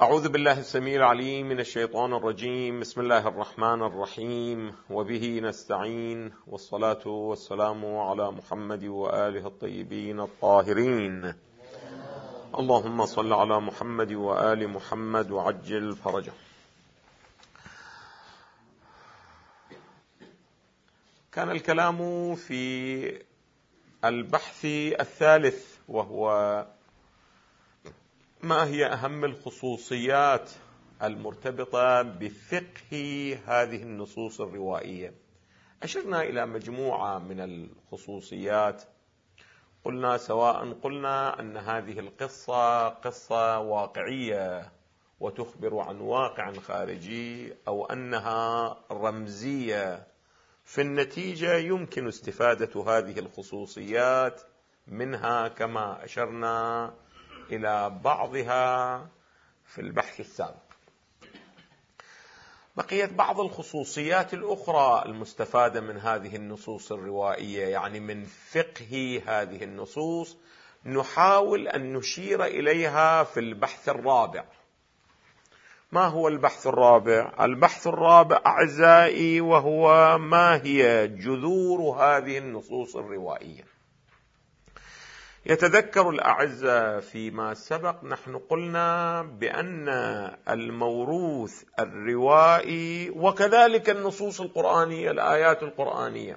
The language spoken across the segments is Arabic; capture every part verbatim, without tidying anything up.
أعوذ بالله السميع العليم من الشيطان الرجيم. بسم الله الرحمن الرحيم، وبه نستعين، والصلاة والسلام على محمد وآله الطيبين الطاهرين. اللهم صل على محمد وآل محمد وعجل فرجه. كان الكلام في البحث الثالث، وهو ما هي أهم الخصوصيات المرتبطة بفقه هذه النصوص الروائية. أشرنا إلى مجموعة من الخصوصيات. قلنا سواء قلنا أن هذه القصة قصة واقعية وتخبر عن واقع خارجي، أو أنها رمزية، في النتيجة يمكن استفادة هذه الخصوصيات منها كما أشرنا إلى بعضها في البحث السابق. بقيت بعض الخصوصيات الأخرى المستفادة من هذه النصوص الروائية، يعني من فقه هذه النصوص، نحاول أن نشير إليها في البحث الرابع. ما هو البحث الرابع؟ البحث الرابع أعزائي وهو ما هي جذور هذه النصوص الروائية. يتذكر الأعزاء فيما سبق نحن قلنا بأن الموروث الروائي وكذلك النصوص القرآنية، الآيات القرآنية،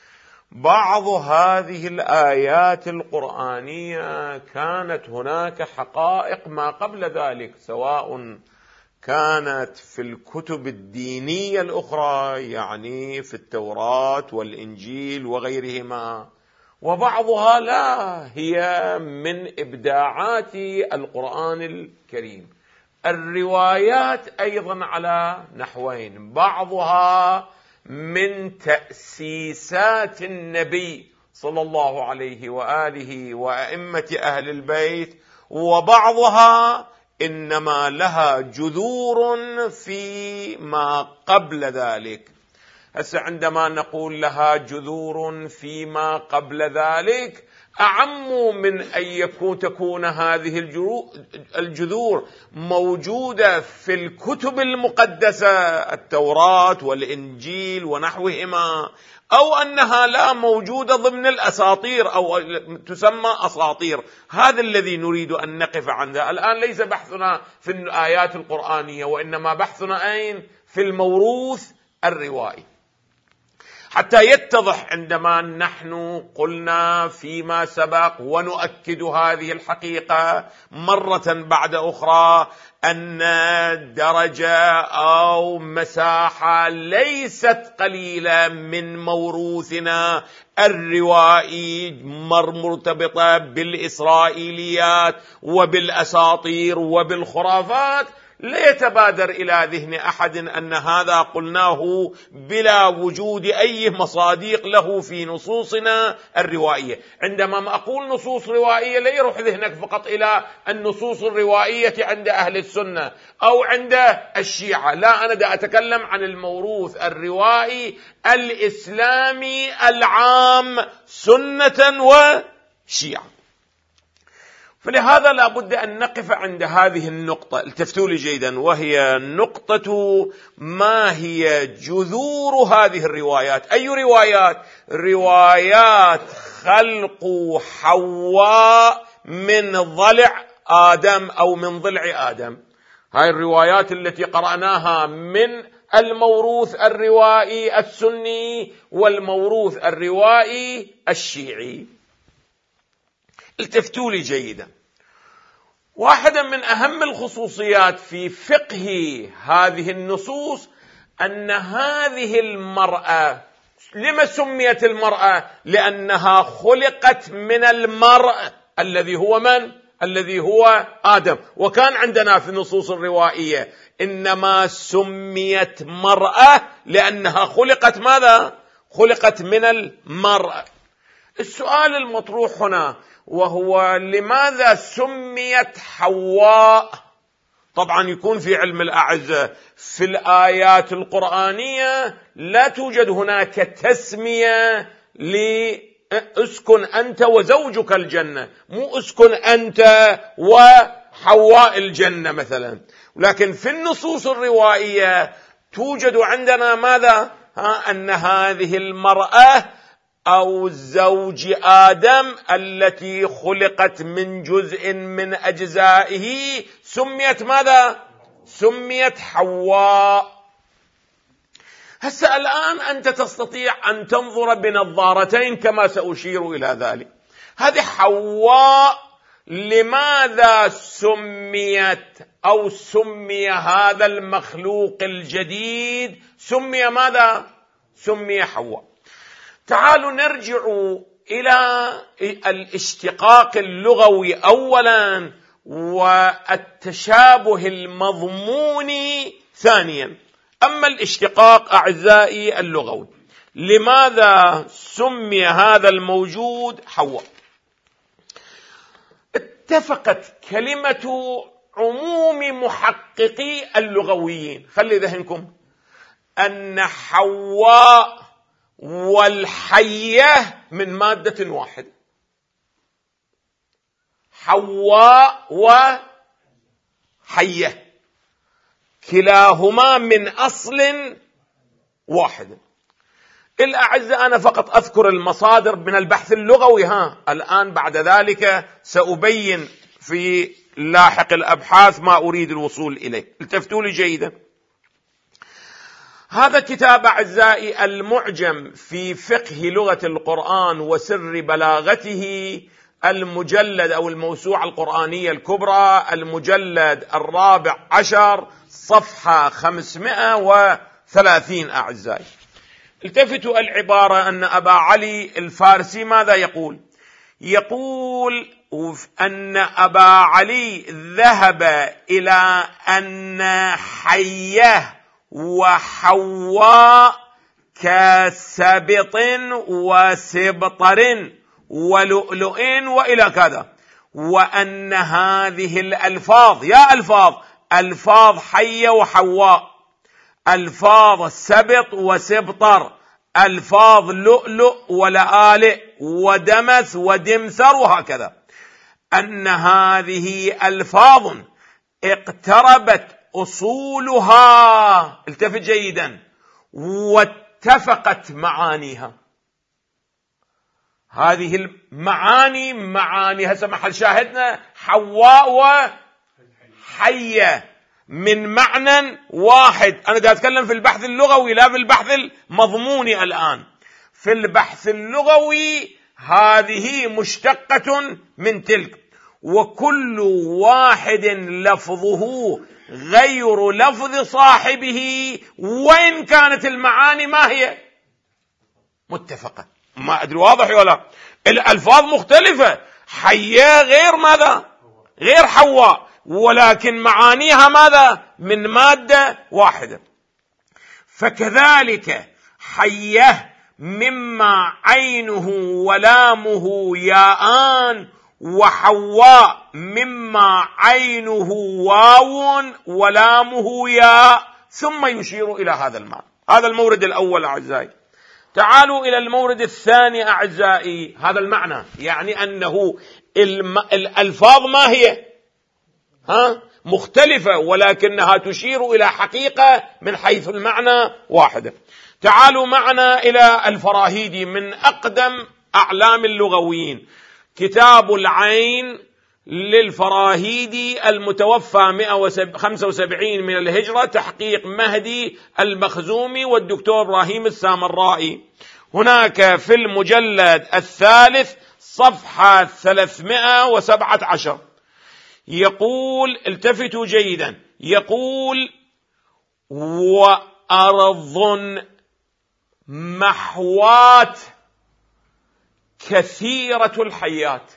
بعض هذه الآيات القرآنية كانت هناك حقائق ما قبل ذلك، سواء كانت في الكتب الدينية الأخرى، يعني في التوراة والإنجيل وغيرهما، وبعضها لا، هي من إبداعات القرآن الكريم. الروايات أيضا على نحوين، بعضها من تأسيسات النبي صلى الله عليه وآله وأئمة أهل البيت، وبعضها إنما لها جذور فيما قبل ذلك. هسه عندما نقول لها جذور فيما قبل ذلك، أعم من أن يكون تكون هذه الجذور موجودة في الكتب المقدسة، التوراة والإنجيل ونحوهما، أو أنها لا موجودة ضمن الأساطير أو تسمى أساطير. هذا الذي نريد أن نقف عنده الآن. ليس بحثنا في الآيات القرآنية، وإنما بحثنا أين؟ في الموروث الروائي، حتى يتضح عندما نحن قلنا فيما سبق ونؤكد هذه الحقيقة مرة بعد أخرى، أن درجة أو مساحة ليست قليلة من موروثنا الروائي مرتبطة بالإسرائيليات وبالأساطير وبالخرافات، لا يتبادر إلى ذهن أحد أن هذا قلناه بلا وجود أي مصادق له في نصوصنا الروائية. عندما أقول نصوص روائية لا يروح ذهنك فقط إلى النصوص الروائية عند أهل السنة أو عند الشيعة، لا، أنا دا أتكلم عن الموروث الروائي الإسلامي العام سنة وشيعة. فلهذا لا بد أن نقف عند هذه النقطة، التفتوا لي جيدا، وهي نقطة ما هي جذور هذه الروايات. أي روايات؟ روايات خلق حواء من ضلع آدم أو من ضلع آدم. هاي الروايات التي قرأناها من الموروث الروائي السني والموروث الروائي الشيعي. التفتوا لي جيدا. واحدة من أهم الخصوصيات في فقه هذه النصوص أن هذه المرأة، لما سميت المرأة؟ لأنها خلقت من المرء الذي هو من؟ الذي هو آدم. وكان عندنا في النصوص الروائية إنما سميت مرأة لأنها خلقت ماذا؟ خلقت من المرء. السؤال المطروح هنا وهو لماذا سميت حواء؟ طبعا يكون في علم الأعزة في الآيات القرآنية لا توجد هناك تسمية لأسكن أنت وزوجك الجنة، مو أسكن أنت و حواء الجنة مثلا. لكن في النصوص الروائية توجد عندنا ماذا؟ ها أن هذه المرأة أو زوج آدم التي خلقت من جزء من أجزائه سميت ماذا؟ سميت حواء. هسه الآن أنت تستطيع أن تنظر بنظارتين كما سأشير إلى ذلك. هذه حواء لماذا سميت أو سمي هذا المخلوق الجديد سمي ماذا؟ سمي حواء. تعالوا نرجع إلى الاشتقاق اللغوي أولا والتشابه المضموني ثانيا. أما الاشتقاق أعزائي اللغوي، لماذا سمي هذا الموجود حواء؟ اتفقت كلمة عموم محققي اللغويين، خلي ذهنكم، أن حواء والحية من مادة واحدة. حواء وحية كلاهما من أصل واحد. الأعزاء أنا فقط أذكر المصادر من البحث اللغوي، ها الآن بعد ذلك سأبين في لاحق الأبحاث ما أريد الوصول إليه. التفتوا لي جيدا. هذا كتاب أعزائي المعجم في فقه لغة القرآن وسر بلاغته، المجلد أو الموسوعة القرآنية الكبرى، المجلد الرابع عشر، صفحة خمسمائة وثلاثين. أعزائي التفتوا العبارة أن أبا علي الفارسي ماذا يقول؟ يقول أن أبا علي ذهب إلى أن حية وحواء كسبط وسبطر ولؤلؤ وإلى كذا، وأن هذه الألفاظ، يا ألفاظ ألفاظ حية وحواء، ألفاظ سبط وسبطر، ألفاظ لؤلؤ ولآلئ ودمث ودمثر وهكذا، أن هذه ألفاظ اقتربت أصولها، التفت جيدا، واتفقت معانيها. هذه المعاني معاني هسه محل شاهدنا حواء وحية من معنى واحد. أنا دا أتكلم في البحث اللغوي لا في البحث المضموني. الآن في البحث اللغوي هذه مشتقة من تلك، وكل واحد لفظه غير لفظ صاحبه، وإن كانت المعاني ما هي متفقة. ما أدري واضح ولا؟ الألفاظ مختلفة، حية غير ماذا؟ غير حواء، ولكن معانيها ماذا؟ من مادة واحدة. فكذلك حية مما عينه ولامه ياءان، وحواء مما عينه واو ولامه ياء، ثم يشير إلى هذا المعنى. هذا المورد الأول أعزائي. تعالوا إلى المورد الثاني أعزائي. هذا المعنى يعني أنه الم... الألفاظ ما هي ها مختلفة، ولكنها تشير إلى حقيقة من حيث المعنى واحدة. تعالوا معنا إلى الفراهيدي من أقدم أعلام اللغويين، كتاب العين للفراهيدي المتوفى مئة وخمسة وسبعين من الهجرة، تحقيق مهدي المخزومي والدكتور إبراهيم السامرائي. هناك في المجلد الثالث صفحة ثلاثمائة وسبعة عشر يقول، التفتوا جيدا، يقول: وأرض محوات كثيرة الحيات.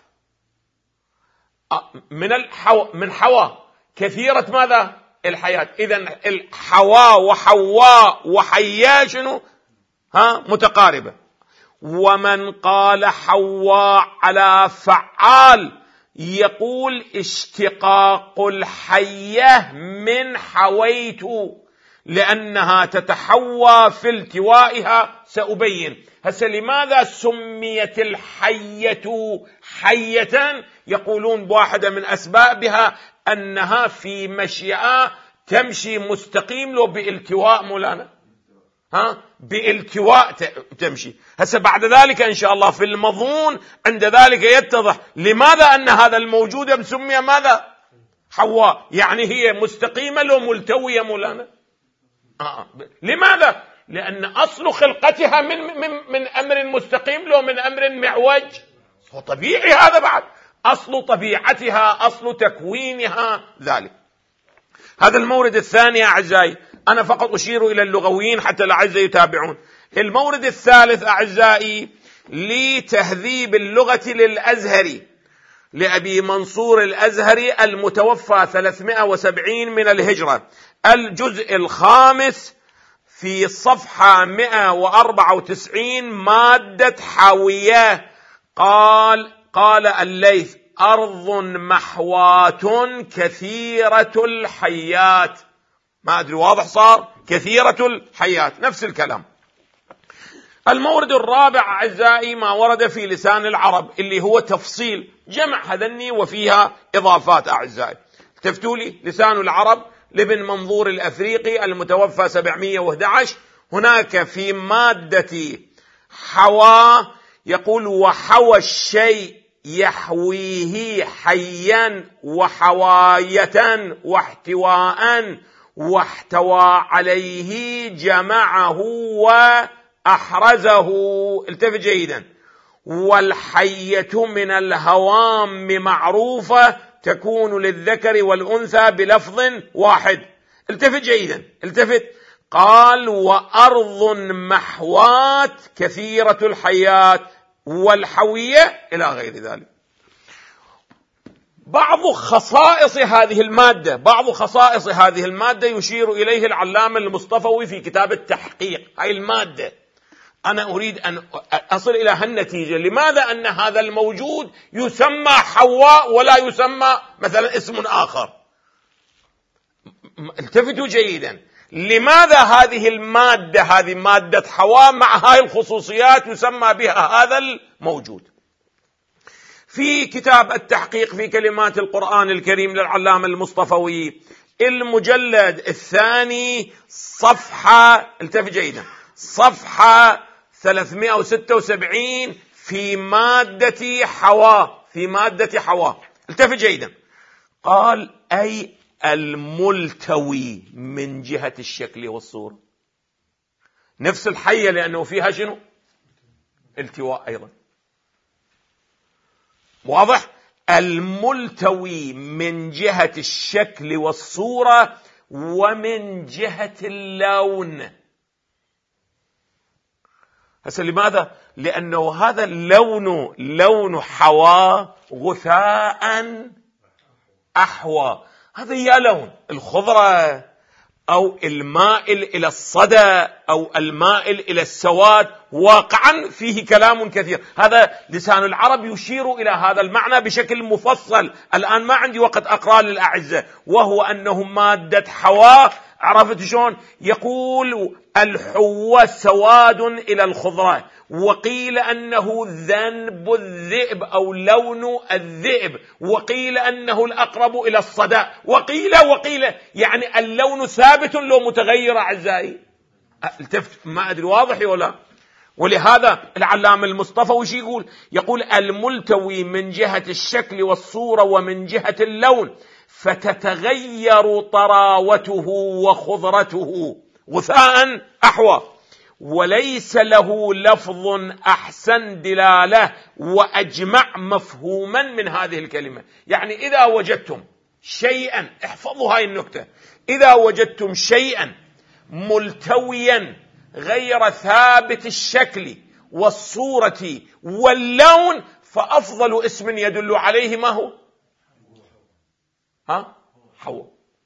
من الحو من حوا كثيرة ماذا؟ الحياة. إذن الحوا وحواء وحيا شنو؟ ها متقاربة. ومن قال حواء على فعال يقول اشتقاق الحية من حويت، لأنها تتحوى في التوائها. سأبين هسه لماذا سميت الحية حية. يقولون بواحدة من أسبابها أنها في مشيئة تمشي مستقيم لو بالتواء مولانا، ها بالتواء تمشي. هسه بعد ذلك إن شاء الله في المضمون عند ذلك يتضح لماذا أن هذا الموجود سمي ماذا؟ حواء. يعني هي مستقيمة لو ملتوية مولانا؟ آه. لماذا؟ لأن أصل خلقتها من, من, من أمر مستقيم لو من أمر معوج. هو طبيعي هذا، بعد أصل طبيعتها أصل تكوينها ذلك. هذا المورد الثاني أعزائي، أنا فقط أشير إلى اللغويين حتى الأعزاء يتابعون. المورد الثالث أعزائي لتهذيب اللغة للأزهري، لأبي منصور الأزهري المتوفى ثلاثمائة وسبعين من الهجرة، الجزء الخامس في صفحة مئة وأربعة وتسعين مادة حاوية. قال قال الليث: أرض محوات كثيرة الحيات. ما أدري واضح صار؟ كثيرة الحيات نفس الكلام. المورد الرابع أعزائي ما ورد في لسان العرب اللي هو تفصيل جمع هذني وفيها إضافات أعزائي. التفتوا لي لسان العرب لابن منظور الأفريقي المتوفى سبعمائة وأحد عشر، هناك في مادة حوى يقول: وحوى الشيء يحويه حيا وحواية واحتواء واحتوى عليه جمعه وأحرزه. التفت جيدا. والحية من الهوام معروفة تكون للذكر والأنثى بلفظ واحد. التفت جيدا، التفت. قال: وأرض محوات كثيرة الحيات والحوية إلى غير ذلك. بعض خصائص هذه المادة بعض خصائص هذه المادة يشير إليه العلامة المصطفوي في كتاب التحقيق. هاي المادة أنا أريد أن أصل إلى هالنتيجة. لماذا أن هذا الموجود يسمى حواء ولا يسمى مثلا اسم آخر؟ التفتوا جيدا. لماذا هذه المادة هذه مادة حواء مع هاي الخصوصيات يسمى بها هذا الموجود؟ في كتاب التحقيق في كلمات القرآن الكريم للعلامة المصطفوي المجلد الثاني صفحة، التفت جيدا، صفحة ثلاثمائة وستة وسبعين في مادة حواء في مادة حواء التفت جيدا. قال: أي الملتوي من جهة الشكل والصورة. نفس الحية لأنه فيها شنو؟ التواء أيضا. واضح؟ الملتوي من جهة الشكل والصورة ومن جهة اللون. هسه لماذا؟ لأنه هذا اللون لون حواء غثاء أحوى. هذا يا لون الخضرة أو المائل إلى الصدى أو المائل إلى السواد. واقعا فيه كلام كثير. هذا لسان العرب يشير إلى هذا المعنى بشكل مفصل. الآن ما عندي وقت أقرأ للأعزة. وهو أنه مادة حواء، عرفت شلون؟ يقول: الحوى سواد إلى الخضرة، وقيل أنه ذنب الذئب أو لون الذئب، وقيل أنه الأقرب إلى الصدى، وقيل وقيل يعني اللون ثابت لو متغير أعزائي. التفت ما أدري واضح ولا. ولهذا العلامة المصطفى وش يقول؟ يقول: الملتوي من جهة الشكل والصورة ومن جهة اللون، فتتغير طراوته وخضرته غثاء أحوى، وليس له لفظ أحسن دلالة وأجمع مفهوما من هذه الكلمة. يعني إذا وجدتم شيئا، احفظوا هاي النكتة، إذا وجدتم شيئا ملتويا غير ثابت الشكل والصورة واللون، فأفضل اسم يدل عليه ما هو؟ ها؟ حواء.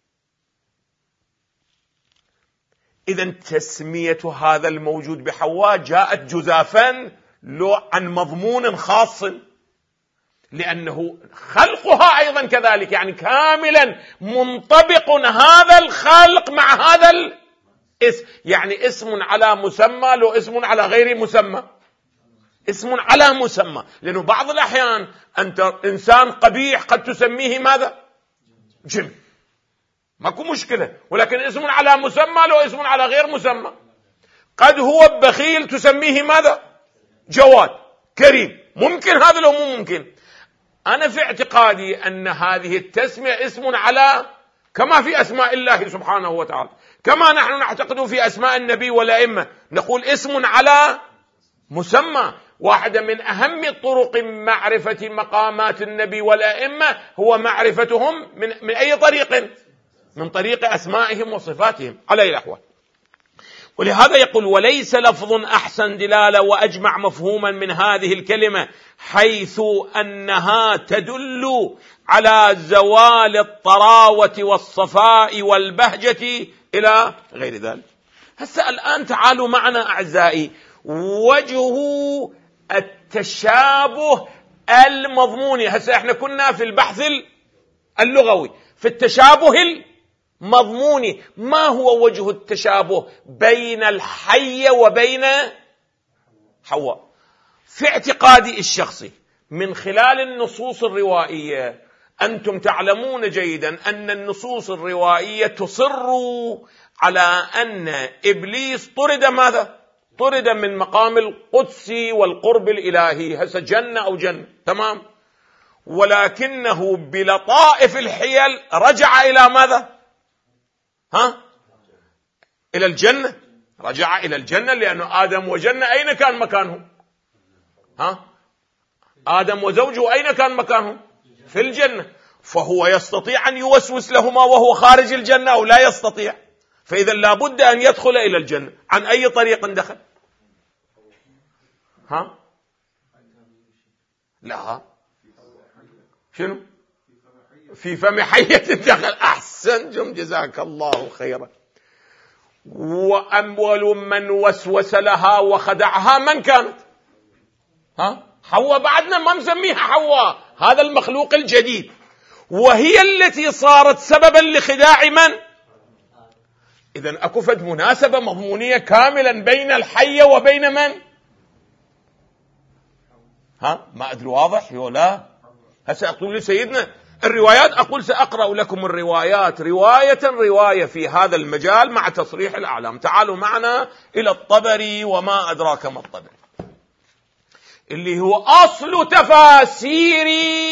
إذن تسمية هذا الموجود بحواء جاءت جزافا لو عن مضمون خاص، لأنه خلقها أيضا كذلك، يعني كاملا منطبق هذا الخلق مع هذا الاسم. يعني اسم على مسمى لو اسم على غير مسمى، اسم على مسمى. لأنه بعض الأحيان أنت إنسان قبيح قد تسميه ماذا؟ جن، ماكو مشكلة، ولكن اسم على مسمى لو اسم على غير مسمى. قد هو بخيل تسميه ماذا؟ جواد، كريم، ممكن هذا لو مو ممكن. أنا في اعتقادي أن هذه التسمية اسم على، كما في أسماء الله سبحانه وتعالى، كما نحن نعتقد في أسماء النبي والأئمة نقول اسم على مسمى. واحدة من أهم طرق معرفة مقامات النبي والأئمة هو معرفتهم من, من أي طريق؟ من طريق أسمائهم وصفاتهم على أي الأحوال. ولهذا يقول وليس لفظ أحسن دلالة وأجمع مفهوما من هذه الكلمة، حيث أنها تدل على زوال الطراوة والصفاء والبهجة إلى غير ذلك. هسه الآن تعالوا معنا أعزائي، وجه التشابه المضموني. هسه احنا كنا في البحث اللغوي، في التشابه المضموني. ما هو وجه التشابه بين الحية وبين حواء؟ في اعتقادي الشخصي من خلال النصوص الروائية، أنتم تعلمون جيدا أن النصوص الروائية تصر على أن إبليس طرد ماذا؟ طرد من مقام القدس والقرب الإلهي، هسه جنة أو جنة، تمام، ولكنه بلطائف الحيل رجع إلى ماذا؟ ها؟ إلى الجنة، رجع إلى الجنة، لأنه آدم وجنة أين كان مكانهم؟ ها؟ آدم وزوجه أين كان مكانهم؟ في الجنة، فهو يستطيع أن يوسوس لهما وهو خارج الجنة أو لا يستطيع؟ فإذا لابد أن يدخل إلى الجنة. عن أي طريق دخل؟ ها؟ لا، شنو؟ في فم حية دخل. أحسنتم، جزاك الله خيرا. وأول من وسوس لها وخدعها من كانت؟ ها؟ حواء. بعدنا ما مسميها حواء، هذا المخلوق الجديد، وهي التي صارت سببا لخداع من؟ إذن أكفت مناسبة مضمونية كاملا بين الحية وبين من؟ ها؟ ما أدري واضح ولا؟ هسه أقول لسيدنا الروايات، أقول سأقرأ لكم الروايات رواية رواية في هذا المجال مع تصريح الأعلام. تعالوا معنا إلى الطبري، وما أدراك ما الطبري، اللي هو أصل تفاسير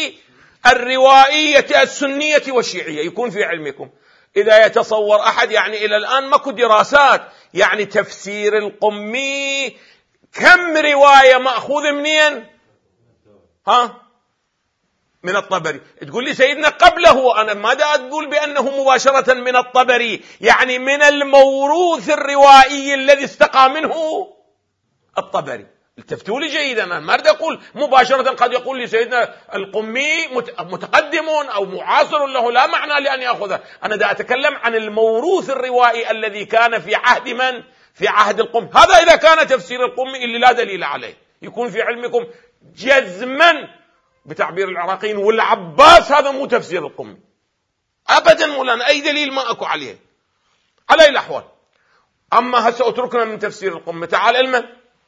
الروائية السنية والشيعية. يكون في علمكم إذا يتصور أحد، يعني إلى الآن ماكو دراسات، يعني تفسير القمي كم رواية مأخوذ منين؟ ها؟ من الطبري. تقول لي سيدنا قبله، أنا ما دا أقول بأنه مباشرة من الطبري، يعني من الموروث الروائي الذي استقى منه الطبري. التفتوا لي جيدا، أنا ما أريد أقول مباشرة. قد يقول لي سيدنا القمي متقدم أو معاصر له، لا معنى لأن يأخذه. أنا دا أتكلم عن الموروث الروائي الذي كان في عهد من؟ في عهد القمي. هذا إذا كان تفسير القمي اللي لا دليل عليه. يكون في علمكم جزما بتعبير العراقيين، والعباس هذا مو تفسير القمي أبدا، مولانا أي دليل ما أكو عليه على أي الأحوال. أما هسه أتركنا من تفسير القمي، تعال علما،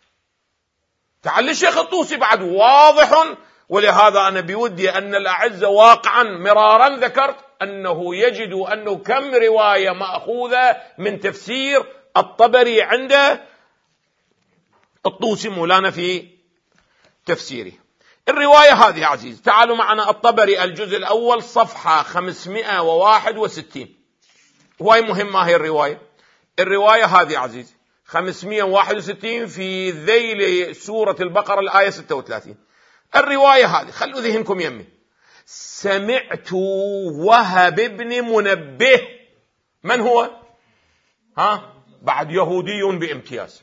تعال للشيخ الطوسي بعد واضح. ولهذا أنا بودي أن الأعزة واقعا مرارا ذكرت أنه يجد أنه كم رواية مأخوذة من تفسير الطبري عند الطوسي مولانا في تفسيره. الرواية هذه عزيز، تعالوا معنا الطبري الجزء الأول صفحة خمسمائة وواحد وستين. وهي مهمة هي الرواية. الرواية هذه عزيز خمسمائة وواحد وستين في ذيل سورة البقرة الآية ستة وثلاثين. الرواية هذه خلوا ذهنكم يمي. سمعت وهب بن منبه. من هو؟ ها؟ بعد يهودي بامتياز.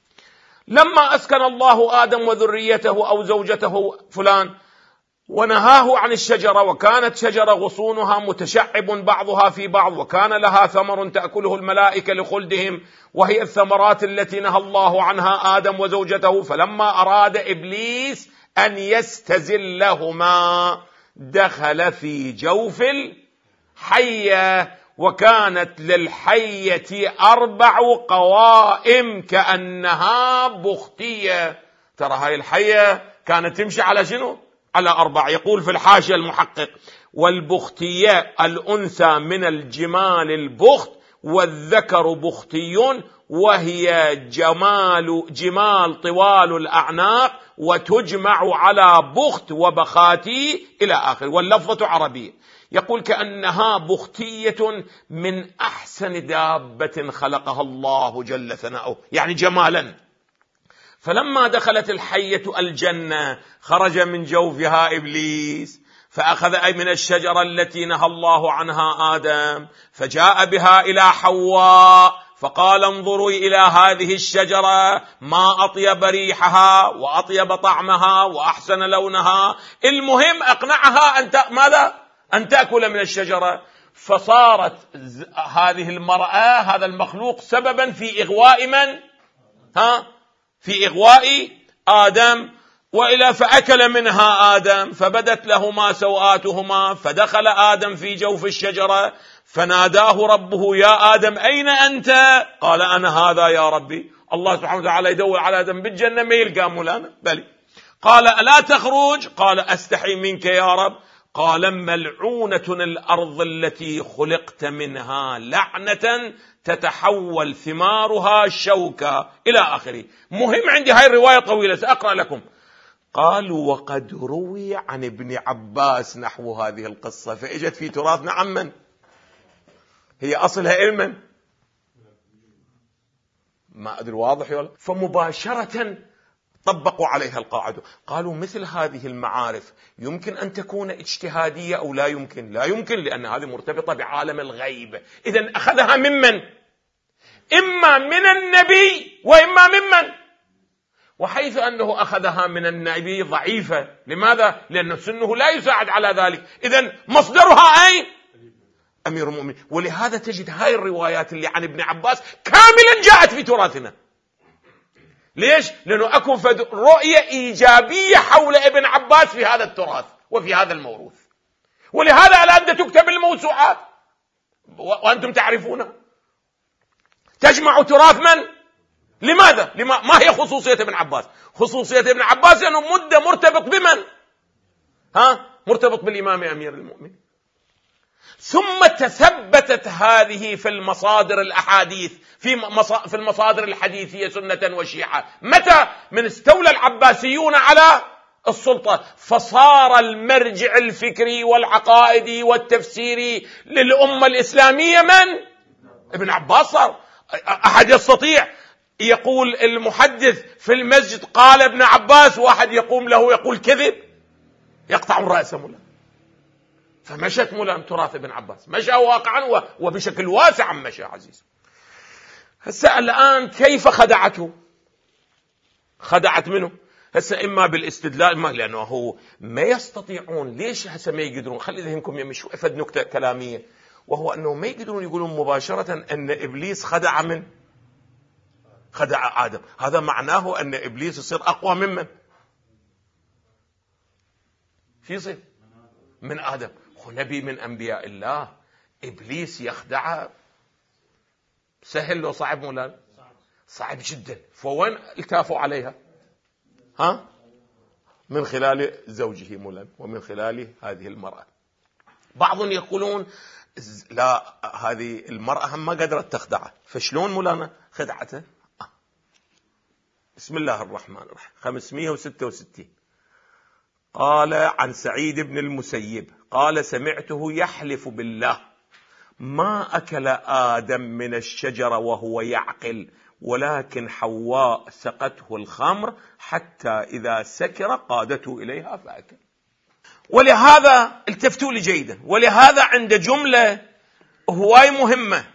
لما أسكن الله آدم وذريته أو زوجته فلان ونهاه عن الشجرة، وكانت شجرة غصونها متشعب بعضها في بعض، وكان لها ثمر تأكله الملائكة لخلدهم، وهي الثمرات التي نهى الله عنها آدم وزوجته. فلما أراد إبليس أن يستزلهما دخل في جوف الحية، وكانت للحية أربع قوائم كأنها بختية. ترى هاي الحية كانت تمشي على شنو؟ على أربع. يقول في الحاشية المحقق: والبختية الأنثى من الجمال البخت، والذكر بختي وهي جمال جمال طوال الأعناق، وتجمع على بخت وبخاتي إلى آخر، واللفظة عربية. يقول كأنها بختية من أحسن دابة خلقها الله جل ثناؤه، يعني جمالا. فلما دخلت الحية الجنة خرج من جوفها إبليس فأخذ أي من الشجرة التي نهى الله عنها آدم، فجاء بها إلى حواء فقال انظروا إلى هذه الشجرة ما أطيب ريحها وأطيب طعمها وأحسن لونها، المهم أقنعها أن ماذا؟ أن تأكل من الشجرة. فصارت هذه المرأة هذا المخلوق سببا في إغواء من؟ ها؟ في إغواء آدم. وإلى فأكل منها آدم فبدت لهما سوآتهما، فدخل آدم في جوف الشجرة فناداه ربه يا آدم أين أنت؟ قال أنا هذا يا ربي. الله سبحانه وتعالى يدور على آدم بالجنة ما يلقى مولانا بلي. قال ألا تخرج؟ قال أستحي منك يا رب. قال ملعونة الأرض التي خلقت منها لعنة تتحول ثمارها شوكا إلى آخره. مهم عندي هاي الرواية طويلة سأقرأ لكم. قالوا وقد روي عن ابن عباس نحو هذه القصة، فإجت في تراثنا عمن هي أصلها علما ما أدري واضح ولا. فمباشرة طبقوا عليها القاعدة، قالوا مثل هذه المعارف يمكن أن تكون اجتهادية أو لا يمكن؟ لا يمكن، لأن هذه مرتبطة بعالم الغيب. إذن أخذها ممن؟ إما من النبي وإما ممن؟ وحيث أنه أخذها من النبي ضعيفة. لماذا؟ لأن سنه لا يساعد على ذلك. إذن مصدرها أين؟ أمير المؤمنين. ولهذا تجد هاي الروايات اللي عن ابن عباس كاملا جاءت في تراثنا. ليش؟ لأنه أكو رؤية إيجابية حول ابن عباس في هذا التراث وفي هذا الموروث. ولهذا الآن تكتب الموسوعات وأنتم تعرفونها، تجمع تراث من؟ لماذا؟ لما؟ ما هي خصوصية ابن عباس؟ خصوصية ابن عباس لأنه مدة مرتبط بمن؟ ها؟ مرتبط بالإمام أمير المؤمنين. ثم تثبتت هذه في المصادر الأحاديث في في المصادر الحديثية سنة وشيعة. متى؟ من استولى العباسيون على السلطة، فصار المرجع الفكري والعقائدي والتفسيري للأمة الإسلامية من؟ ابن عباس. صار أحد يستطيع يقول المحدث في المسجد قال ابن عباس، واحد يقوم له يقول كذب، يقطع رأسه مولا. فمشت مولا تراث ابن عباس، مشى واقعا وبشكل واسع مشى عزيز. هسه الآن كيف خدعته؟ خدعت منه هسه إما بالاستدلال، ما لأنه هو ما يستطيعون. ليش هسه ما يقدرون؟ خلي ذهنكم يمشوا أفد نكتة كلامية، وهو أنه ما يقدرون يقولون مباشرة أن إبليس خدع من؟ خدع آدم. هذا معناه أن إبليس يصير أقوى ممن؟ في يصير من آدم. هو نبي من أنبياء الله، إبليس يخدع سهل لو صعب مولانا؟ صعب جدا. فوين التافوا عليها؟ ها؟ من خلال زوجه مولانا ومن خلال هذه المرأة. بعضهم يقولون لا، هذه المرأة هم ما قدرت تخدعه. فشلون مولانا خدعته؟ آه. بسم الله الرحمن الرحيم. خمسمائة وستة وستين قال عن سعيد بن المسيب قال سمعته يحلف بالله ما أكل آدم من الشجرة وهو يعقل، ولكن حواء سقته الخمر حتى إذا سكر قادته إليها فأكل. ولهذا التفتوا لي جيدا، ولهذا عند جملة هواي مهمة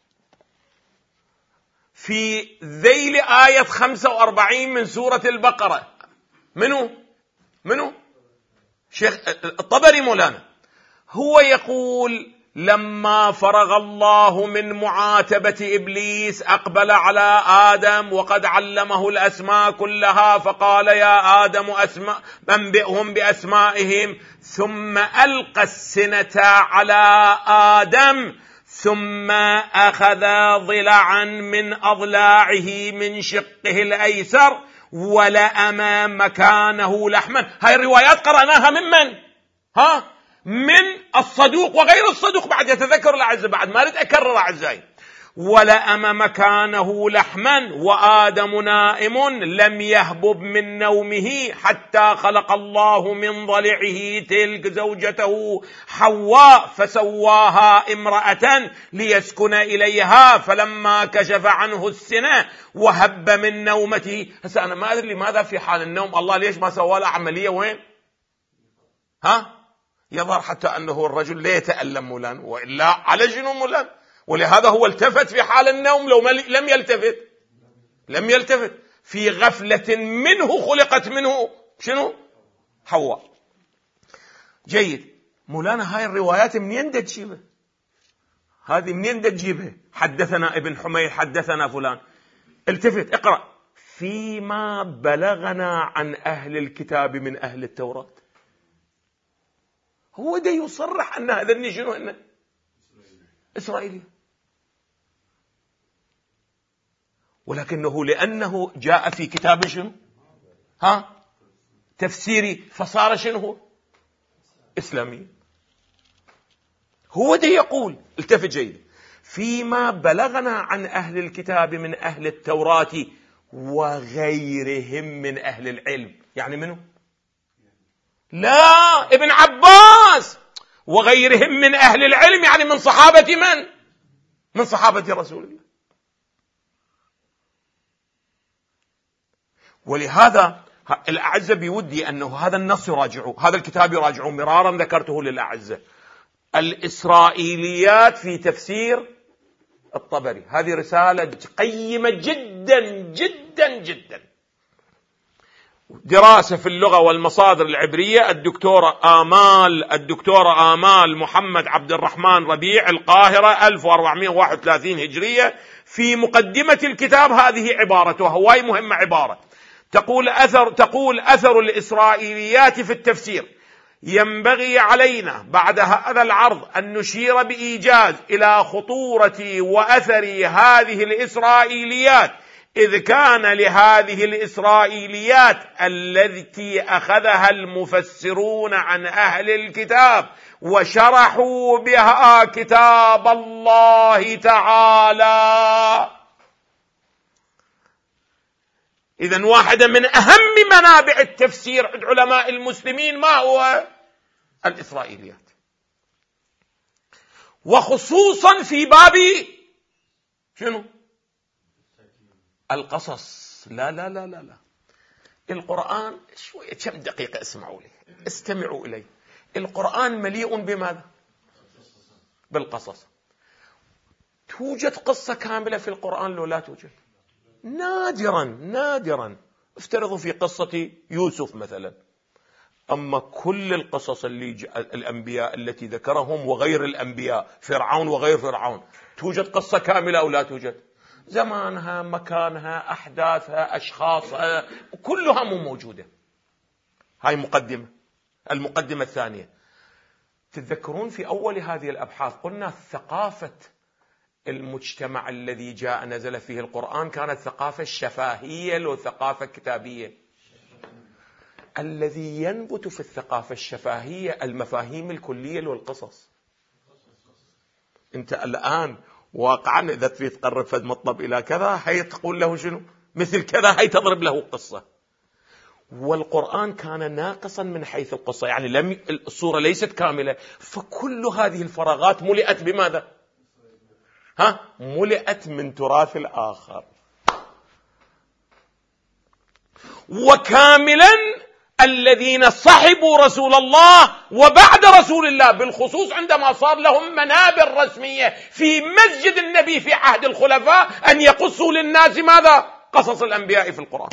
في ذيل آية خمسة وأربعين من سورة البقرة. منو؟ منو؟ شيخ الطبري مولانا. هو يقول لما فرغ الله من معاتبة إبليس أقبل على آدم وقد علمه الأسماء كلها، فقال يا آدم أسماء أنبئهم بأسمائهم، ثم ألقى السنة على آدم ثم أخذ ضلعا من أضلاعه من شقه الأيسر ولأم مكانه لحما. هاي الروايات قرأناها ممن؟ ها؟ من الصدوق وغير الصدوق. بعد يتذكر الأعزة، بعد ما أريد أكرر أعزائي: ولأم مكانه لحما وآدم نائم لم يهبب من نومه حتى خلق الله من ضلعه تلك زوجته حواء فسواها امرأة ليسكن إليها فلما كشف عنه السنة وهب من نومته. هسه أنا ما أدري لماذا في حال النوم الله ليش ما سوى له عملية وين؟ ها؟ يظهر حتى أنه الرجل لا يتألم مولان، وإلا على شنو مولان؟ ولهذا هو التفت في حال النوم. لو لم يلتفت لم يلتفت في غفلة منه خلقت منه شنو؟ حواء. جيد. مولانا هاي الروايات منين تجيبها؟ هذه منين تجيبها؟ حدثنا ابن حميد، حدثنا فلان. التفت اقرأ: فيما بلغنا عن أهل الكتاب من أهل التوراة. هو ده يصرح أن هذا شنو؟ أنه إسرائيلي، ولكنه لأنه جاء في كتاب شنو؟ ها؟ تفسيري، فصار شنو هو؟ إسلامي. هو ده يقول، التفت جيد: فيما بلغنا عن أهل الكتاب من أهل التوراة وغيرهم من أهل العلم. يعني منه؟ لا، ابن عباس. وغيرهم من أهل العلم يعني من صحابة من؟ من صحابة رسول الله. ولهذا الأعزة بودي أنه هذا النص يراجعوا، هذا الكتاب يراجعوا مرارا، ذكرته للأعزة: الإسرائيليات في تفسير الطبري. هذه رسالة قيمة جدا جدا جدا، دراسة في اللغة والمصادر العبرية. الدكتورة آمال الدكتورة آمال محمد عبد الرحمن ربيع، القاهرة، ألف وأربعمائة وواحد وثلاثين هجرية. في مقدمة الكتاب هذه عبارتها، هواي مهمة عبارة، تقول أثر تقول أثر الإسرائيليات في التفسير: ينبغي علينا بعد هذا العرض أن نشير بإيجاز إلى خطورة وأثر هذه الإسرائيليات، إذ كان لهذه الإسرائيليات التي أخذها المفسرون عن أهل الكتاب وشرحوا بها كتاب الله تعالى. إذن واحدة من أهم منابع التفسير عند علماء المسلمين ما هو؟ الإسرائيليات، وخصوصا في باب شنو؟ القصص. لا لا لا لا لا القرآن شوية كم دقيقة اسمعوا لي، استمعوا إلي. القرآن مليء بماذا؟ بالقصص. توجد قصة كاملة في القرآن لو لا توجد؟ نادرا نادرا. افترضوا في قصة يوسف مثلا، أما كل القصص اللي ج... الأنبياء التي ذكرهم وغير الأنبياء، فرعون وغير فرعون، توجد قصة كاملة أو لا توجد؟ زمانها، مكانها، أحداثها، أشخاصها، كلها مو موجودة. هاي مقدمة. المقدمة الثانية، تتذكرون في أول هذه الأبحاث قلنا ثقافة المجتمع الذي جاء نزل فيه القرآن كانت ثقافة شفاهية لو ثقافة كتابية. الذي ينبت في الثقافة الشفاهية المفاهيم الكلية والقصص. أنت الآن واقعا إذا تريد تقرب فد مطلب إلى كذا، هي تقول له شنو؟ مثل كذا، هي تضرب له قصة. والقرآن كان ناقصا من حيث القصة، يعني لم الصورة ليست كاملة، فكل هذه الفراغات ملئت بماذا؟ ها؟ ملئت من تراث الآخر. وكاملا الذين صحبوا رسول الله وبعد رسول الله، بالخصوص عندما صار لهم منابر رسمية في مسجد النبي في عهد الخلفاء أن يقصوا للناس ماذا؟ قصص الأنبياء في القرآن.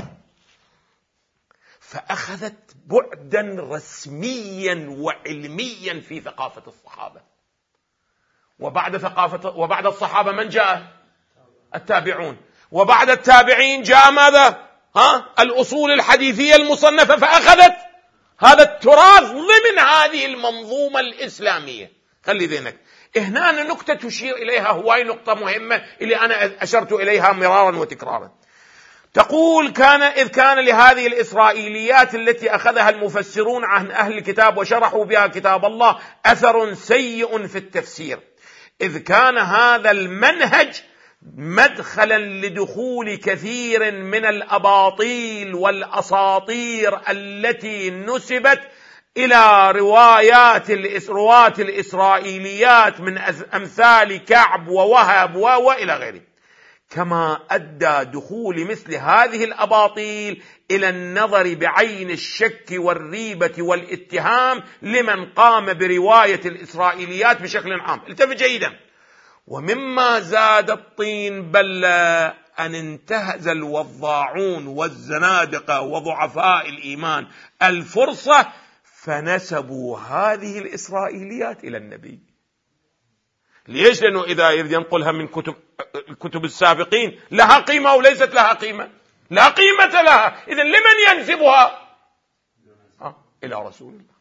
فأخذت بعدا رسميا وعلميا في ثقافة الصحابة. وبعد ثقافة وبعد الصحابة من جاء؟ التابعون. وبعد التابعين جاء ماذا؟ ها؟ الأصول الحديثية المصنفة، فأخذت هذا التراث ضمن هذه المنظومة الإسلامية. خلي ذهنك هنا نقطة تشير إليها، هواي نقطة مهمة اللي أنا أشرت إليها مرارا وتكرارا. تقول كان إذ كان لهذه الإسرائيليات التي أخذها المفسرون عن أهل الكتاب وشرحوا بها كتاب الله أثر سيء في التفسير، إذ كان هذا المنهج مدخلا لدخول كثير من الأباطيل والأساطير التي نسبت إلى روايات رواة الإسرائيليات من أمثال كعب ووهب وإلى غيره، كما أدى دخول مثل هذه الأباطيل إلى النظر بعين الشك والريبة والاتهام لمن قام برواية الإسرائيليات بشكل عام. التفت جيدا. ومما زاد الطين بلة أن انتهز الوضاعون والزنادقة وضعفاء الإيمان الفرصة فنسبوا هذه الإسرائيليات إلى النبي. ليش؟ لأنه إذا ينقلها من كتب الكتب السابقين لها قيمة وليست لها قيمة، لا قيمة لها، إذن لمن ينسبها؟ آه. إلى رسول الله.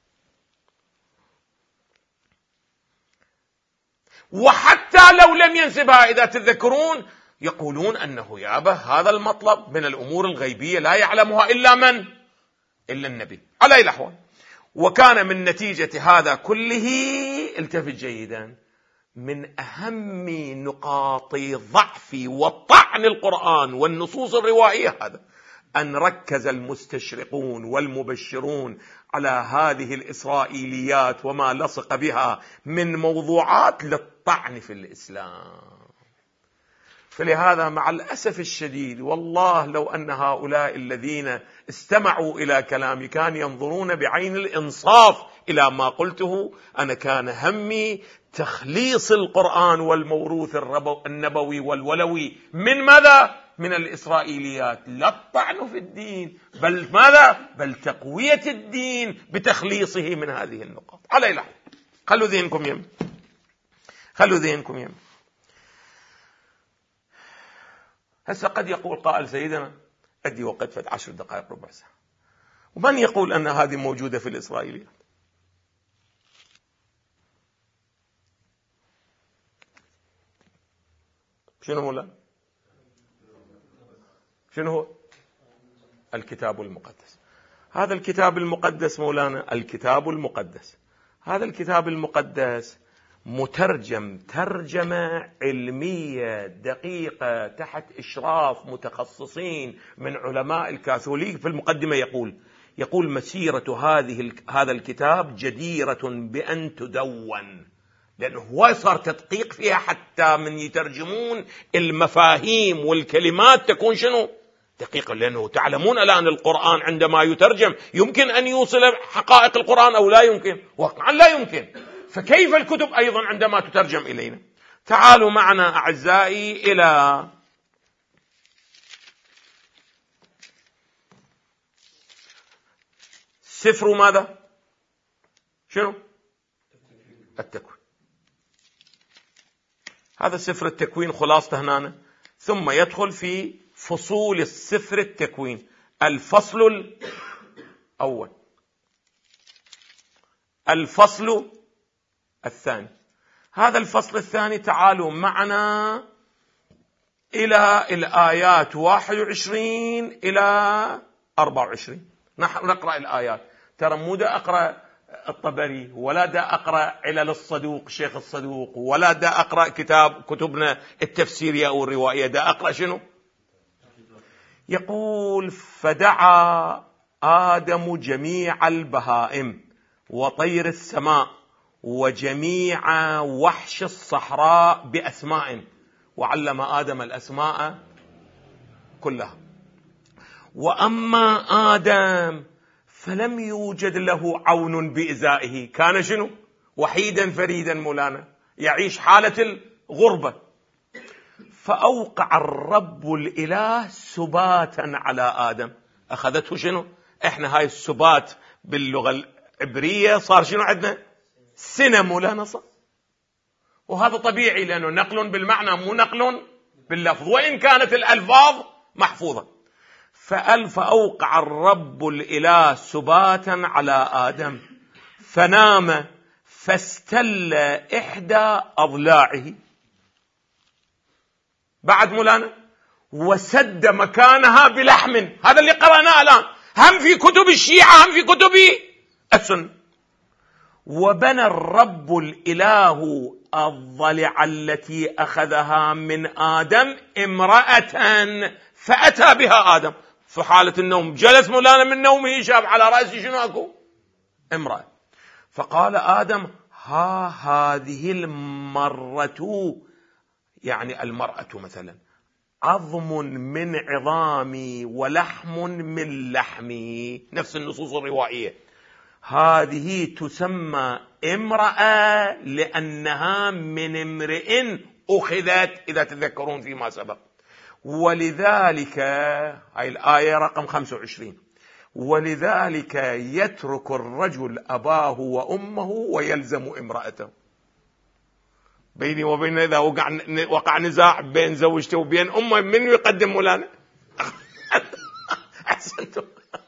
وحتى لو لم ينسبها، إذا تذكرون يقولون أنه يابه هذا المطلب من الأمور الغيبية لا يعلمها إلا من؟ إلا النبي على أي الأحوال. وكان من نتيجة هذا كله، التفت جيدا، من أهم نقاط ضعف وطعن القرآن والنصوص الروائية هذا أن ركز المستشرقون والمبشرون على هذه الإسرائيليات وما لصق بها من موضوعات للطعن في الإسلام. فلهذا مع الأسف الشديد، والله لو أن هؤلاء الذين استمعوا إلى كلامي كان ينظرون بعين الإنصاف إلى ما قلته، أنا كان همي تخليص القرآن والموروث النبوي والولوي من ماذا؟ من الإسرائيليات، لا الطعن في الدين، بل ماذا؟ بل تقوية الدين بتخليصه من هذه النقاط. على إله خلوا ذهنكم يم خلوا ذهنكم يم هسه قد يقول قائل سيدنا أدي وقت فت عشر دقائق ربع ساعة، ومن يقول أن هذه موجودة في الإسرائيليات؟ شنو مولانا؟ شنو هو؟ الكتاب المقدس. هذا الكتاب المقدس مولانا، الكتاب المقدس، هذا الكتاب المقدس مترجم ترجمة علمية دقيقة تحت إشراف متخصصين من علماء الكاثوليك. في المقدمة يقول يقول مسيرة هذه هذا الكتاب جديرة بأن تدون، لأنه هو صار تدقيق فيها حتى من يترجمون المفاهيم والكلمات تكون شنو؟ دقيقة. لأنه تعلمون الآن القرآن عندما يترجم يمكن أن يوصل حقائق القرآن أو لا يمكن؟ واقعا لا يمكن. فكيف الكتب أيضا عندما تترجم إلينا؟ تعالوا معنا أعزائي إلى سفر ماذا؟ شنو؟ التكوين. هذا سفر التكوين خلاصته هنا، ثم يدخل في فصول السفر التكوين. الفصل الأول، الفصل الثاني. هذا الفصل الثاني تعالوا معنا إلى الآيات واحد وعشرين إلى أربعة وعشرين. نحن نقرأ الآيات. ترى مو دا أقرأ الطبري، ولا دا أقرأ علل الصدوق الشيخ الصدوق، ولا دا أقرأ كتاب كتبنا التفسيرية أو الروائية، دا أقرأ شنو؟ يقول فدعا آدم جميع البهائم وطير السماء وجميع وحش الصحراء بأسماء، وعلم آدم الأسماء كلها. وأما آدم فلم يوجد له عون بإزائه، كان شنو؟ وحيدا فريدا مولانا، يعيش حالة الغربة. فأوقع الرب الإله سباتا على آدم. أخذته شنو؟ إحنا هاي السبات باللغة العبرية صار شنو عندنا؟ سنة مولانا صار. وهذا طبيعي لأنه نقل بالمعنى مو نقل باللفظ، وإن كانت الألفاظ محفوظة. فألف أوقع الرب الإله سباتا على آدم فنام فاستل إحدى أضلاعه. بعد مولانا وسد مكانها بلحم. هذا اللي قرأناه الآن، هم في كتب الشيعة هم في كتب السنة. وبنى الرب الإله الضلع التي أخذها من آدم امرأة فأتى بها آدم في حالة النوم. جلس مولانا من نومه شاف على رأسه شنو أكو؟ امرأة. فقال آدم ها هذه المرة، يعني المرأة مثلا، عظم من عظامي ولحم من لحمي، نفس النصوص الروائية. هذه تسمى امرأة لأنها من امرئ أخذت، إذا تذكرون فيما سبق. ولذلك هاي الآية رقم خمسة وعشرين، ولذلك يترك الرجل أباه وأمه ويلزم امرأته. بيني وبين إذا وقع, وقع نزاع بين زوجته وبين أمه، من يقدم مولانا؟ أحسنتم.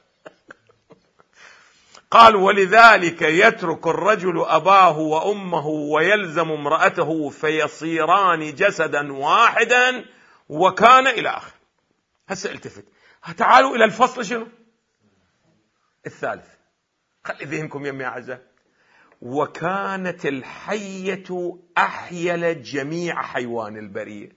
قال ولذلك يترك الرجل أباه وأمه ويلزم امرأته فيصيران جسدا واحدا وكان إلى آخر. هسه التفت، تعالوا إلى الفصل شنو الثالث، خلي ذهنكم يمي أعزائي. وكانت الحية أحيل جميع حيوان البرية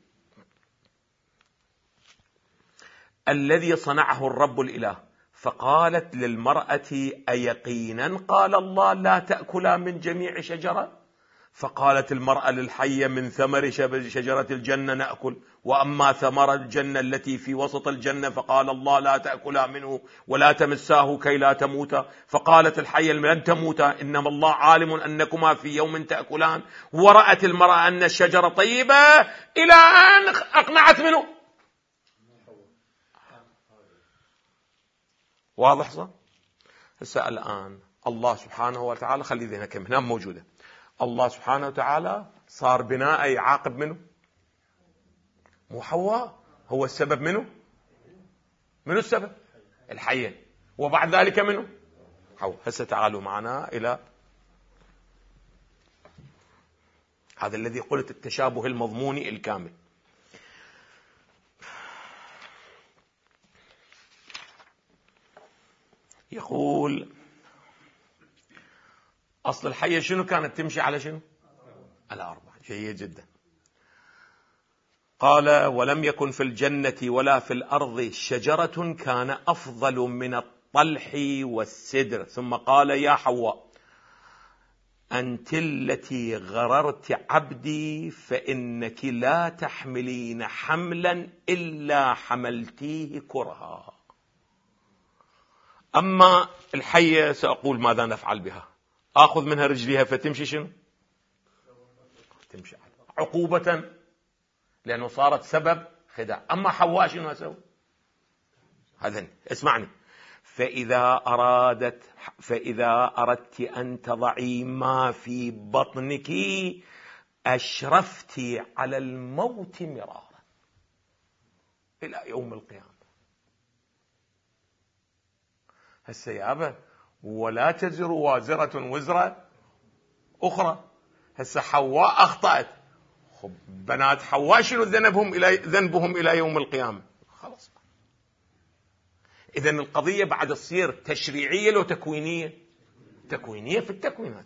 الذي صنعه الرب الإله. فقالت للمرأة أيقينا قال الله لا تأكلا من جميع شجرة؟ فقالت المرأة للحية من ثمر شجرة الجنة نأكل، وأما ثمر الجنة التي في وسط الجنة فقال الله لا تأكلا منه ولا تمساه كي لا تموتا. فقالت الحية لن تموتا إنما الله عالم أنكما في يوم تأكلان. ورأت المرأة أن الشجرة طيبة إلى أن أقنعت منه. واضح صح؟ هسه الآن الله سبحانه وتعالى، خلي ذهنك هنا موجودة، الله سبحانه وتعالى صار بناء يعاقب منه؟ مو حواء هو السبب منه؟ منه السبب؟ الحية. وبعد ذلك منه؟ حواء. هسه تعالوا معنا إلى هذا الذي قلت التشابه المضموني الكامل. يقول أصل الحية شنو كانت تمشي على شنو؟ على أربعة. جيد جدا. قال ولم يكن في الجنة ولا في الأرض شجرة كان أفضل من الطلح والسدر. ثم قال يا حواء أنت التي غررت عبدي فإنك لا تحملين حملا إلا حملتيه كرها. أما الحية سأقول ماذا نفعل بها. آخذ منها رجليها فتمشي شنو؟ تمشي عقوبة لأنه صارت سبب خداع. أما حواء شنو أسوي؟ هذا اسمعني. فإذا أرادت فإذا أردت أن تضعي ما في بطنك أشرفت على الموت مرارا إلى يوم القيامة. هسه يا أبا ولا تزر وازرة وزر أخرى. هسه حواء أخطأت، خب بنات حواء شنو ذنبهم إلى ذنبهم إلى يوم القيامة؟ خلاص. إذن القضية بعد تصير تشريعية لو تكوينية؟ تكوينية في التكوينات.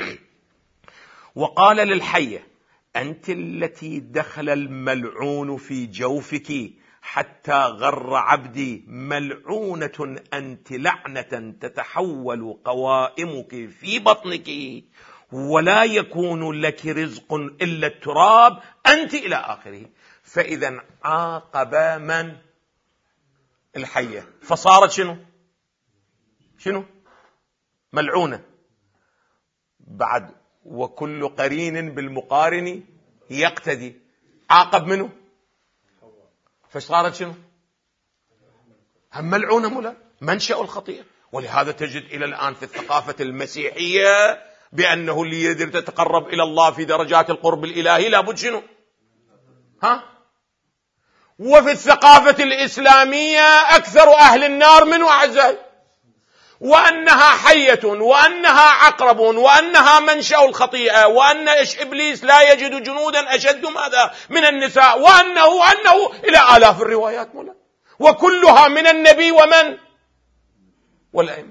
وقال للحية أنت التي دخل الملعون في جوفك حتى غر عبدي ملعونة أنت لعنة تتحول قوائمك في بطنك ولا يكون لك رزق إلا التراب أنت إلى آخره. فإذا عاقب من؟ الحية. فصارت شنو؟ شنو؟ ملعونة. بعد وكل قرين بالمقارن يقتدي. عاقب منه؟ فصارت شنو؟ هم ملعونة مولا، منشأ الخطيئة. ولهذا تجد إلى الآن في الثقافة المسيحية بأنه اللي يريد تتقرب إلى الله في درجات القرب الإلهي لابد شنو؟ ها؟ وفي الثقافة الإسلامية أكثر أهل النار من أعزائي. وأنها حية وأنها عقرب وأنها منشأ الخطيئة وأن إبليس لا يجد جنودا أشد ماذا من النساء وأنه وأنه إلى آلاف الروايات مولا، وكلها من النبي ومن والأئمة.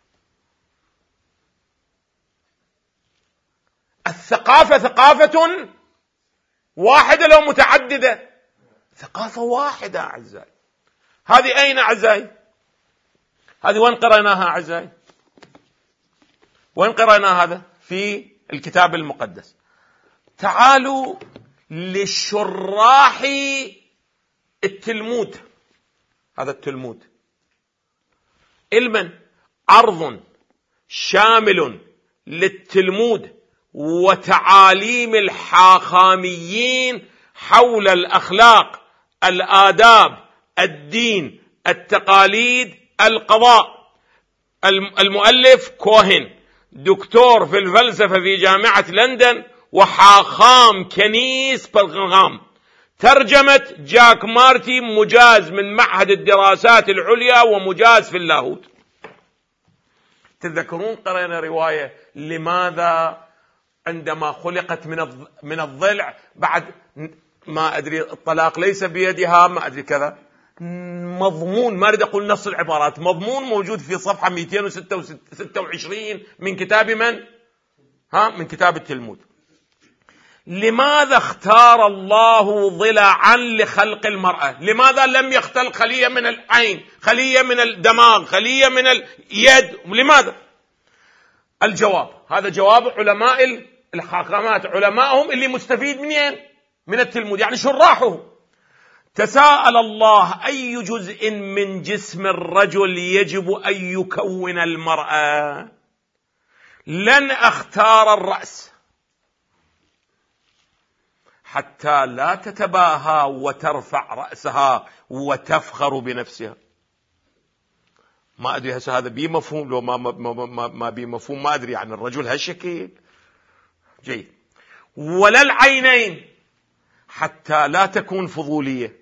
الثقافة ثقافة واحدة لو متعددة؟ ثقافة واحدة أعزائي. هذه أين أعزائي؟ هذه وين قرأناها أعزائي؟ وين قرأنا هذا؟ في الكتاب المقدس. تعالوا لشراح التلمود. هذا التلمود علما عرض شامل للتلمود وتعاليم الحاخاميين حول الأخلاق، الآداب، الدين، التقاليد، القضاء. المؤلف كوهن، دكتور في الفلسفة في جامعة لندن وحاخام كنيس برغام. ترجمة جاك مارتي، مجاز من معهد الدراسات العليا ومجاز في اللاهوت. تذكرون قرأنا رواية لماذا عندما خلقت من من الضلع بعد ما أدري الطلاق ليس بيدها ما أدري كذا، مضمون ما أريد أقول نص العبارات، مضمون موجود في صفحة مئتين وستة وعشرين من كتاب من؟ ها من كتاب التلمود. لماذا اختار الله ضلعا لخلق المرأة؟ لماذا لم يختلق خلية من العين، خلية من الدماغ، خلية من اليد؟ لماذا؟ الجواب، هذا جواب علماء الحاخامات، علمائهم اللي مستفيد منين؟ من التلمود، يعني شراحه. تساءل الله أي جزء من جسم الرجل يجب أن يكون المرأة؟ لن أختار الرأس حتى لا تتباهى وترفع رأسها وتفخر بنفسها. ما أدري هسه هذا بي مفهوم لو ما ما ما, ما بي مفهوم ما أدري عن الرجل هالشكل. جيد. ولا العينين حتى لا تكون فضولية،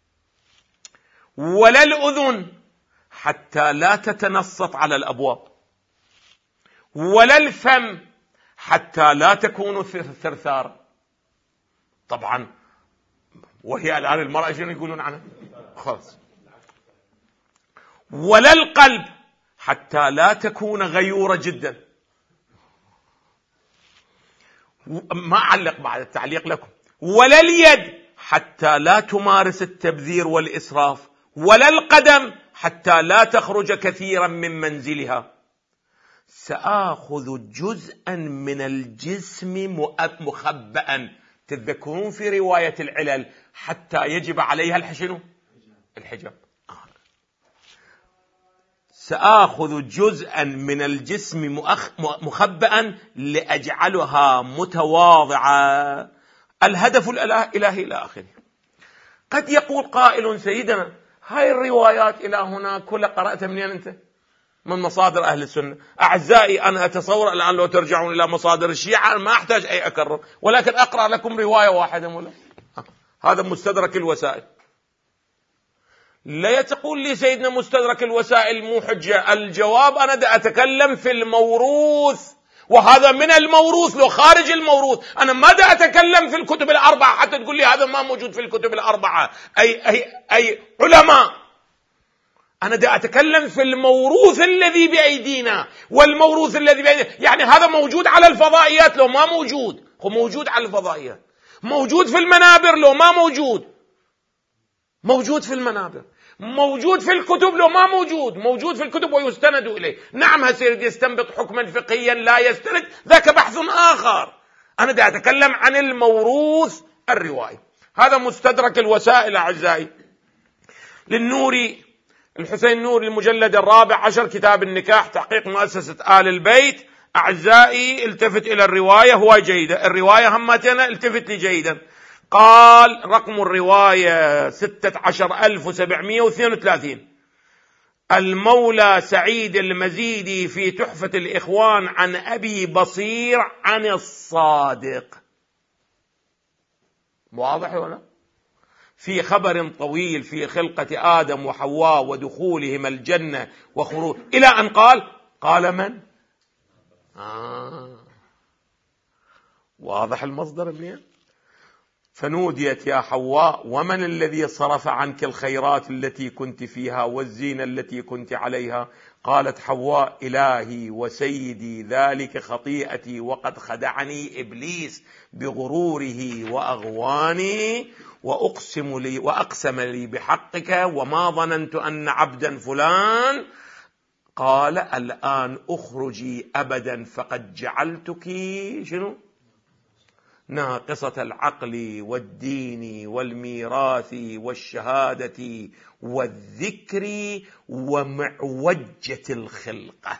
ولا الأذن حتى لا تتنصت على الأبواب، ولا الفم حتى لا تكون ثرثار. طبعا وهي الآن المرأة شنو يقولون عنها؟ خلاص. ولا القلب حتى لا تكون غيورة جدا. ما أعلق بعد التعليق لكم. ولا اليد حتى لا تمارس التبذير والإسراف، ولا القدم حتى لا تخرج كثيرا من منزلها. سآخذ جزءا من الجسم مخبئا. تذكرون في رواية العلل حتى يجب عليها الحشنو الحجاب. سآخذ جزءا من الجسم مخبئا لأجعلها متواضعة. الهدف الإلهي إلى آخره. قد يقول قائل سيدنا هاي الروايات إلى هنا كلها قرأتها منين أنت؟ من مصادر أهل السنة. أعزائي أنا أتصور الآن لو ترجعون إلى مصادر الشيعة ما أحتاج أي أكرر، ولكن أقرأ لكم رواية واحدة مولا. هذا مستدرك الوسائل. لا تقول لي سيدنا مستدرك الوسائل مو حجة. الجواب أنا دا أتكلم في الموروث، وهذا من الموروث. لو خارج الموروث أنا ما دا أتكلم في الكتب الأربعة حتى تقول لي هذا ما موجود في الكتب الأربعة. أي, أي, أي علماء. أنا دا أتكلم في الموروث الذي بأيدينا، والموروث الذي بأيدينا يعني هذا موجود على الفضائيات لو ما موجود. هو موجود على الفضائيات، موجود في المنابر لو ما موجود، موجود في المنابر، موجود في الكتب لو ما موجود، موجود في الكتب ويستند إليه. نعم هسير يستنبط حكما فقهيا لا يستند، ذاك بحث آخر. أنا دا أتكلم عن الموروث الروائي. هذا مستدرك الوسائل أعزائي للنوري الحسين النوري، المجلد الرابع عشر، كتاب النكاح، تحقيق مؤسسة آل البيت. أعزائي التفت إلى الرواية، هو جيدة الرواية همتنا، التفت لي جيدا. قال رقم الرواية ستة عشر ألف وسبعمائة واثنين وثلاثين. المولى سعيد المزيدي في تحفة الإخوان عن أبي بصير عن الصادق. واضح ولا؟ في خبر طويل في خلقة آدم وحواء ودخولهما الجنة وخروج، إلى أن قال قال من؟ آه واضح المصدر منين؟ فنوديت يا حواء ومن الذي صرف عنك الخيرات التي كنت فيها والزينة التي كنت عليها؟ قالت حواء إلهي وسيدي ذلك خطيئتي وقد خدعني إبليس بغروره وأغواني وأقسم لي وأقسم لي بحقك وما ظننت أن عبدا فلان. قال الآن أخرجي أبدا فقد جعلتك شنو؟ ناقصة العقل والدين والميراث والشهادة والذكر ومعوجة الخلقة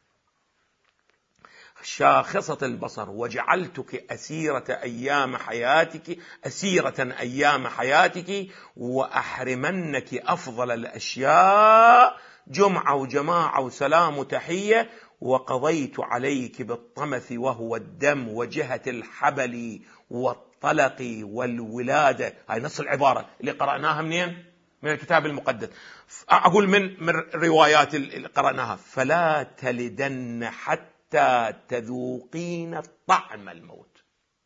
شاخصة البصر، وجعلتك أسيرة أيام حياتك أسيرة أيام حياتك وأحرمنك أفضل الأشياء جمعة وجماعة وسلام وتحية، وقضيت عليك بالطمث وهو الدم وجهة الحبل والطلق والولادة. هاي نص العبارة اللي قرأناها منين؟ من الكتاب المقدس. أقول من من روايات اللي قرأناها: فلا تلدن حتى تذوقين طعم الموت.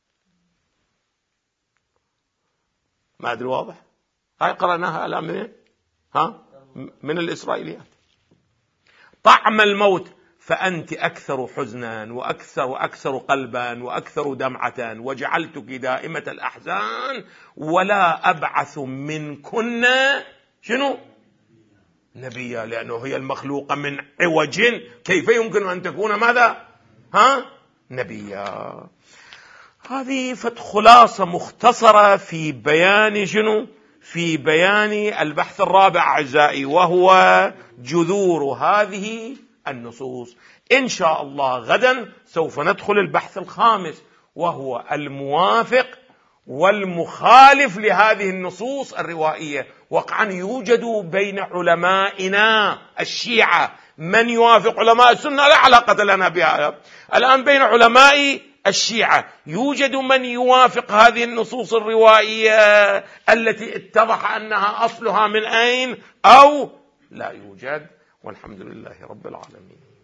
ما أدري واضح؟ هاي قرأناها الآن منين؟ ها؟ من الإسرائيليات. طعم الموت، فأنت أكثر حزنا وأكثر وأكثر قلبا وأكثر دمعة، وجعلتك دائمة الأحزان ولا أبعث منكن شنو؟ نبيا، لأنه هي المخلوقة من عوج، كيف يمكن أن تكون ماذا؟ ها؟ نبيا. هذه خلاصة مختصرة في بيان شنو؟ في بيان البحث الرابع أعزائي، وهو جذور هذه النصوص. إن شاء الله غدا سوف ندخل البحث الخامس، وهو الموافق والمخالف لهذه النصوص الروائية. وقعا يوجد بين علمائنا الشيعة من يوافق علماء السنة، لا علاقة لنا بها الآن. بين علماء الشيعة يوجد من يوافق هذه النصوص الروائية التي اتضح أنها أصلها من أين، أو لا يوجد. والحمد لله رب العالمين.